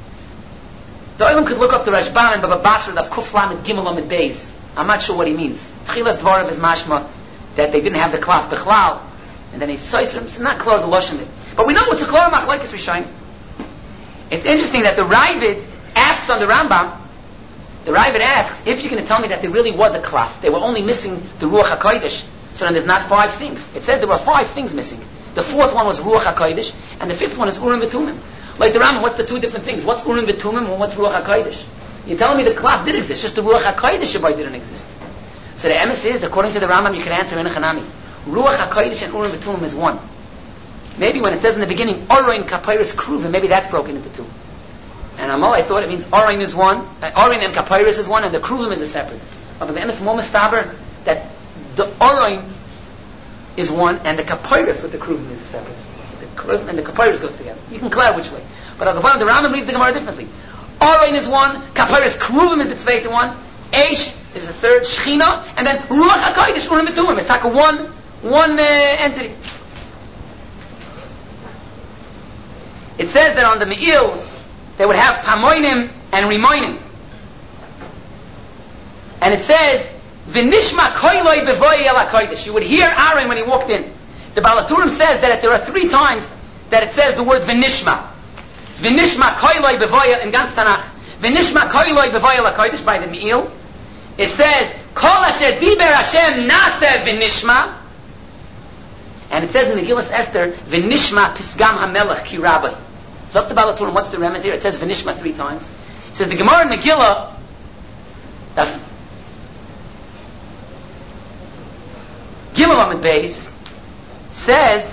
The Olam could look up the Rashban and Baba Basra of Kuf Lamed Gimel Lamed Beis. I'm not sure what he means. Tchilas Dvarav is mashma that they didn't have the klaf bechlal, and then he says it's not clear the lashon. But we know it's a clear machlokes Rishonim. It's interesting that the Ravid asks on the Rambam. The Ravid asks if you're going to tell me that there really was a klaf, they were only missing the Ruach HaKodesh. So then there's not 5 things. It says there were 5 things missing. The 4th one was Ruach HaKodesh, and the 5th one is Urim B'tumim. Like the Rambam, what's the 2 different things? What's Urim B'tumim and what's Ruach HaKodesh? You're telling me the klaf did exist, just the Ruach HaKodesh Shabbat didn't exist. So the emes is, according to the Rambam, you can answer in a Chanami. Ruach HaKodesh and Urim B'tumim is 1. Maybe when it says in the beginning, Aroin Kapyrus Kruvim, maybe that's broken into 2. And Amal, I thought it means Aroin is 1, Aroin and Kapyrus is 1, and the Kruvim is a separate. the emes more mistaber that the Oroin is one and the Kapyrus with the Kruvim is separate. The Kruvim and the Kapyrus goes together. You can clear which way. But at the bottom, the Rambam reads the Gemara differently. Oroin is one, Kapyrus Kruvim is the zweite one, Eish is the third, Shechina, and then Ruach HaKodesh Urim V'Tumim. It's like one entity. It says that on the Me'il they would have Pamoinim and Rimoinim. And it says V'nishma koiloi bevoyi el HaKodesh. You would hear Aaron when he walked in. The Baal HaTurim says that there are 3 times that it says the word V'nishma. V'nishma koiloi bevoyi in ganz Tanakh. V'nishma koiloi bevoyi el HaKodesh by the Me'il. It says Kol asher diber Hashem naseh v'nishma. And it says in Megillas Esther V'nishma pisgam hamelech ki rabbi. So up to Baal HaTurim, what's the remez here? It says V'nishma 3 times. It says the Gemara in Megillah Gimel Amud Beis says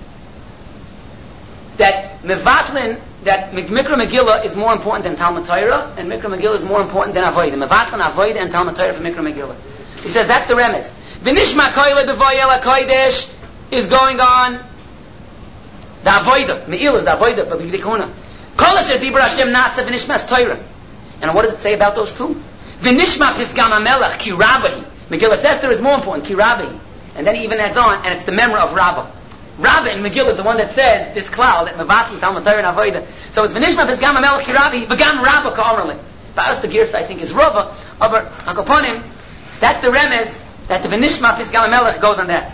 that Mevatlin, that Mikra Megillah is more important than Talmud Torah, and Mikra Megillah is more important than Avodah. Mevatlin, Avodah, and Talmud Torah for Mikra Megillah. So he says that's the remez. V'nishma koiloi bevoyi el HaKodesh is going on the Avodah. Me'il is the Avodah for B'gdei Kuna. Kol asher diber Hashem nasa v'nishmas Torah. And what does it say about those 2? V'nishma pisgam hamelech ki rabbi. Megillah Esther is more important, ki rabbi. And then he even adds on, and it's the memory of Rabbah. Rabbah in Megillah is the one that says this cloud that Mevatli Talmud Torah and Avodah. So it's V'nishma pisgam hamelech ki rabbi v'gam Rabbah ka'omerli. Ba'as the Girsa I think is Rava. Aber Hakoponim, that's the remez that the V'nishma pisgam hamelech goes on that.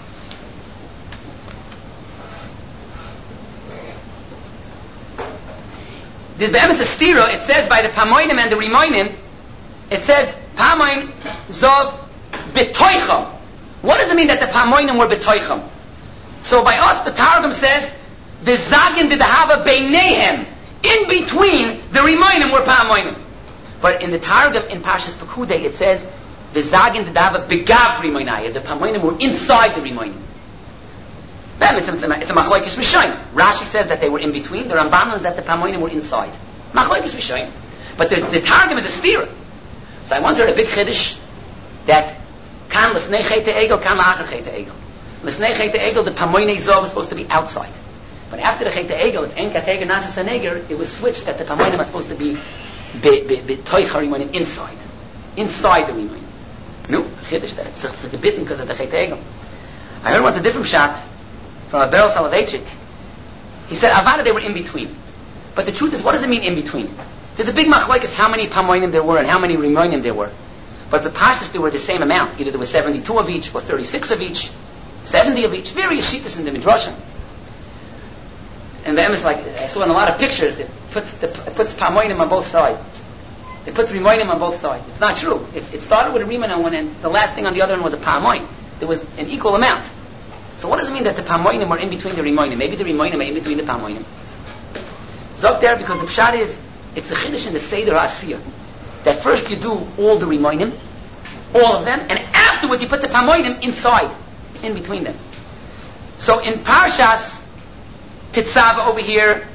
There's the emes stira. It says by the Pamoinim and the Rimoinim, it says Pamoin zog betoicham. What does it mean that the Pamoinim were betoicham? So by us, the Targum says the zagin did hava beinehem. In between the Rimoinim were Pamoinim. But in the Targum in Parshas Pekudei it says the zagin did hava begav Rimoinaya. The Pamoinim were inside the Rimoinim. Then it's a machlokes Rishonim. Rashi says that they were in between. The Rambam says that the Pamoinim were inside. Machlokes Rishonim. But the Targum is a stira. So I once heard a big chiddush that kan lefnei chete egel, kan la'achar chete egel. Lefnei chete egel, the Pamoinei Zov was supposed to be outside. But after the chete egel, it's en kateger nasa saneger, it was switched that the Pamoinim are supposed to be betoicha Rimoinim inside. Inside the Rimoinim. No, chiddush that it's forbidden because of the chete egel. I heard once a different shot from a Beryl Soloveitchik. He said, Avada, they were in between. But the truth is, what does it mean in between? There's a big machlokes how many Pamoinim there were and how many Rimoinim there were. But the Pashtas, there were the same amount. Either there was 72 of each, or 36 of each, 70 of each. Various shittas in the Midrashim. And the emes, like, I saw in a lot of pictures, it puts Pamoinim on both sides. It puts Rimoinim on both sides. It's not true. It started with a Rimoin on one end, the last thing on the other end was a Pamoin. There was an equal amount. So what does it mean that the Pamoinim were in between the Rimoinim? Maybe the Rimoinim are in between the Pamoinim. Zog there, because the Pshat is, it's a chiddush in the Seder HaAsiyah. That first you do all the Rimoinim, all of them, and afterwards you put the Pamoinim inside, in between them. So in Parshas Tetzaveh over here,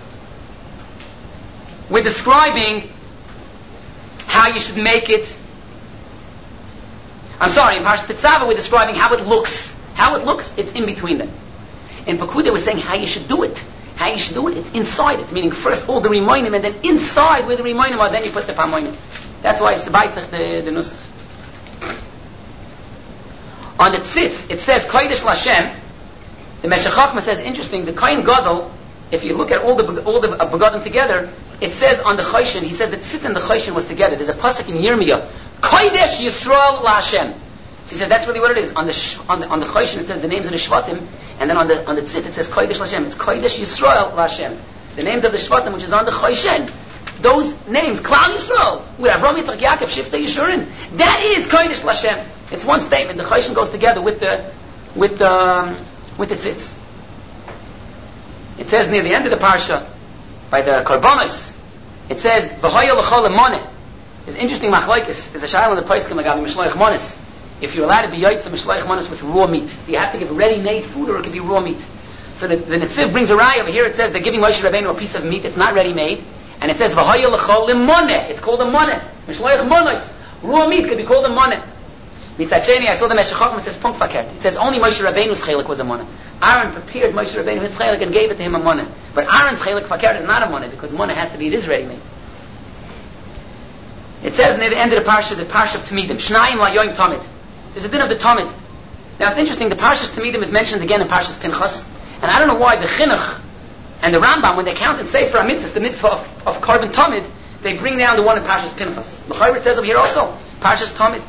we're describing how you should make it. I'm sorry, in Parshas Tetzaveh we're describing how it looks. How it looks, it's in between them. In Pekudei we're saying how you should do it. How you should do it, it's inside it. Meaning first all the Rimoinim and then inside where the Rimoinim are, then you put the Pamoinim. That's why it's the Beitzach, the Nusach. On the Tzitz, it says Kodesh Lashem. The Meshech Chochmah says, interesting, the Kohen Gadol, if you look at all the Begadim together, it says on the Choshen, he says the Tzitz and the Choshen was together. There's a pasuk in Yirmiyah, Kodesh Yisrael LaHashem. So he said that's really what it is. On the Choshen it says the names of the Shvatim, and then on the Tzitz it says Kodesh LaHashem. It's Kodesh Yisrael LaHashem. The names of the Shvatim, which is on the Choshen. Those names, Klal Yisrael, with Avraham, Yitzchak, Yaakov, Shiftei Yeshurin, that is Kodesh LaHashem. It's one statement. The Choshen goes together with the Tzitz. It says near the end of the parsha, by the Korbanos, it says V'hoya l'chol emoneh. There's interesting machlokes. There's a shayla in the Poskim agav mishloich monis. If you're allowed to be yotzei mishloich monis with raw meat, do you have to give ready-made food, or it could be raw meat? So the Netziv brings a raya over here. It says they're giving Moshe Rabbeinu a piece of meat. It's not ready-made, and it says V'hoya l'chol emoneh. It's called a moneh. Mishloich monis. Raw meat could be called a money. Mitzad Sheni, I saw the Meshech Chochmah says Punk Fakert. It says only Moshe Rabbeinu's chelik was a money. Aaron prepared Moshe Rabbeinu his chelik and gave it to him a money. But Aaron's chelik Fakert is not a money because money has to be, it is ready-made. It says near the end of the parsha of Tamidim, Shnayim LaYoim Tamid. There's a din of the Tamid. Now it's interesting, the Parshas Tamidim is mentioned again in Parshas Pinchas, and I don't know why the Chinuch and the Rambam, when they count and say for a mitzvah, the mitzvah of Korban Tamid, they bring down the one in Parshas Pinchas. The Chayr, it says over here also, Parshas Tamid.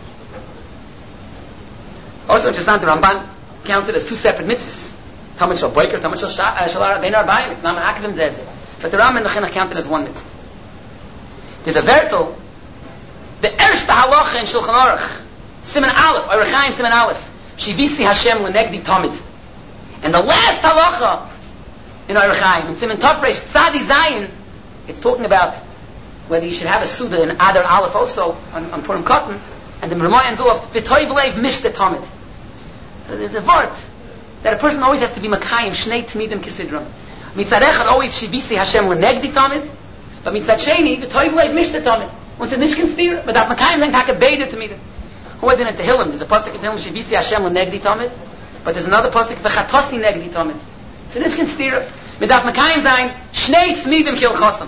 Also interesting, the Ramban counts it as two separate mitzvahs. Tamid Shal Boiker, Tamid Shal Shalar Ben Arbayim, it's not an Akavim Zezeh. But the Rambam and the Chinuch count it as one mitzvah. There's a vertel, the Erste Halacha in Shulchan Aruch, Siman Aleph, Orechaim Siman Aleph, Shivisi Hashem L'negdi Tamid. And the last halacha in Orechaim, in Siman Tafresh Tzadi Zayin, it's talking about whether you should have a Suda in Adar Aleph also, on Purim Cotton, and the Ramah ends off, V'toiv Leiv Mishte Tamid. So there's a word that a person always has to be Makayim, Shnei Tmidim Kisidram. Mitzad Echad always Shivisi Hashem L'negdi Tamid, but Mitzad Sheni, V'toiv Leiv Mishte Tamid. Und es ist nicht konstiert, but that Makayim then take a Beider Tmidim. Who had in the Tehillim? There's a pasuk in Tehillim, Shivisi Hashem L'negdi Tamid, but there's another pasuk, V'chatosi Negdi Tamid. So this can steer mit darf Makayim sein, Shnei Smidim Kil Chosam.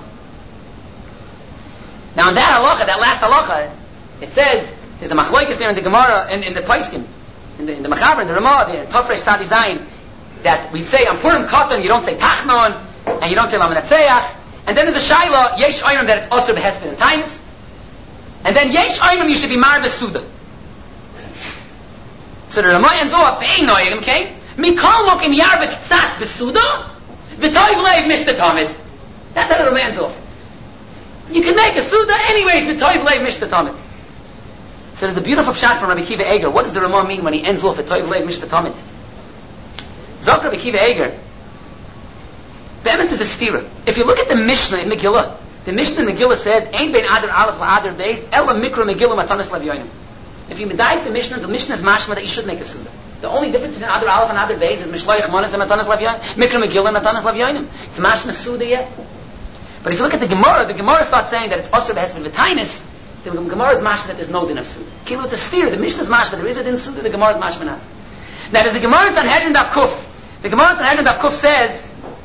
Now in that halacha, that last halacha, it says, there's a machlokes there in the Gemara, in the Paiskim, in the Machaber, in the Ramah, the Tafresh Tzadi Zayin, that we say on Purim Katan, you don't say Tachnon, and you don't say Lamanatseach, and then there's a Shaila, Yesh Oynim, that it's Osir Behesped and Tainis, and then Yesh Oynim, you should be Mar Besuda. So the Ramah ends off, Ein Oynim, okay? Mikol Mok in Yarbek Tzas Besuda, V'toiv Leiv Mishta Tamid. That's how the Ramah ends off. You can make a Suda anyways, V'toiv Leiv Mishta Tamid. So there's a beautiful shot from Rabbi Kiva Eger. What does the Ramah mean when he ends off at V'toiv Leiv Mishta Tamid? Zok Rabbi Kiva Eger. Be'emes is a stira. If you look at the Mishnah in Megillah, the Mishnah in Megillah says, Ein bein Adar Aleph la'Adar Beis, Ela Mikra Megillah Matanis Lavyonim. If you medayik the Mishnah is mashma that you should make a Suda. The only difference between Adar Aleph and Adar Beis is Mishloich Manas and Matanis Lavyonim. Mikra Megillah and Matanis Lavyonim. It's mashma Suda yet. But if you look at the Gemara starts saying that it's Osir Behesped V'Tainis, the Gemara is mashma that there's no din of Suda. Kilo it's a steer, the Mishnah is mashma, there is a din Suda, the Gemara is mashma not. Now there's a Gemara in Sanhedrin Daf Kuf. The Gemara in Sanhedrin Daf Kuf says,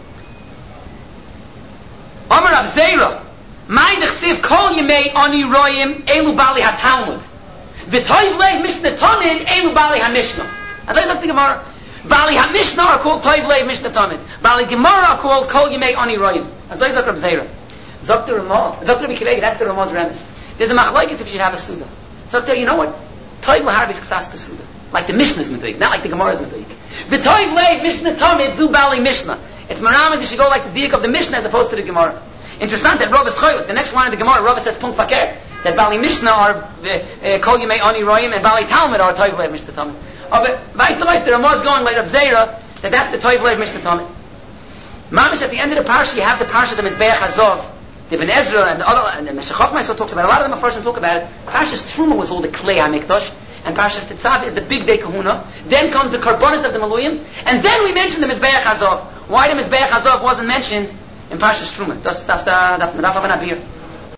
Amar Rav Zeira, Mai dechsiv kol yemei ani royim elu bali ha-Talmud. V'toiv leiv Mishnah Tamid elu bali ha-Mishnah. As I said to the Gemara, Bali ha-Mishnah are called toiv leiv Mishnah Tamid. Bali Gemara are called kol yemei ani royim. As I said to Rav Zeira. Zok to Ramah, Zok to Rabbi Kiva Eger, that's the Ramah's remedy. There's a machlokes if you should have a Suda. So you know what? Toiv laharbis ksas Suda. Like the Mishnah's medayik, not like the Gemara's medayik. V'toiv leiv Mishnah Tamid zu bali Mishnah. It's maramas, you should go like the diak of the Mishnah as opposed to the Gemara. Interesting that Rav is choylek. The next line of the Gemara, Rav says Punk Fakir, that Bali Mishnah are Kol Yemei Ani Royim and Bali Talmud are Toiv Leiv Mishnah Tamid. But Vice the Ramah is going like Rav Zeira that that's the Toiv Leiv Mishnah Tamid. Mamish at the end of the parsha you have the parsha of the Mizbeach Hazov, the Ben Ezra and the other, and the Meshech Chochmah so talks about it. A lot of them are first and talk about it. Parshas Truma was all the Klei HaMikdash, and Parshas Tetzav is the big day Kahuna. Then comes the Karbonis of the Maluyim, and then we mention the Mizbeach Hazov. Why the Mizbeach Hazov wasn't mentioned in Parshas Truma? That's the Rav Abin Abir.